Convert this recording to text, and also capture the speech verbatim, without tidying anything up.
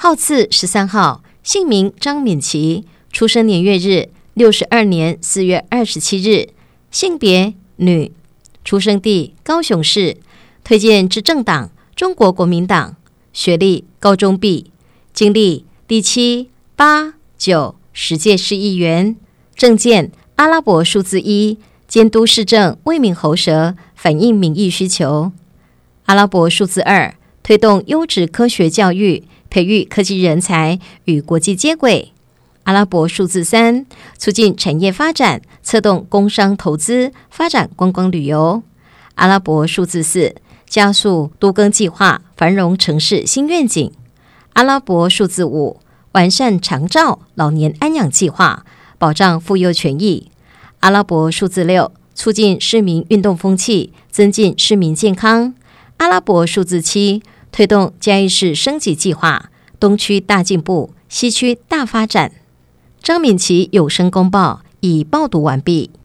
号次十三号，姓名张敏琪，出生年月日六十二年四月二十七日，性别女，出生地高雄市，推荐之政党中国国民党，学历高中毕，经历第七、八、九十届市议员，政见阿拉伯数字一，监督市政为民喉舌，反映民意需求；阿拉伯数字二，推动优质科学教育，培育科技人才与国际接轨；阿拉伯数字三，促进产业发展，策动工商投资，发展观光旅游；阿拉伯数字四，加速都更计划，繁荣城市新愿景；阿拉伯数字五，完善长照老年安养计划，保障妇幼权益；阿拉伯数字六，促进市民运动风气，增进市民健康；阿拉伯数字七，推动嘉义市升级计划，东区大进步，西区大发展。张敏琪有声公报已报读完毕。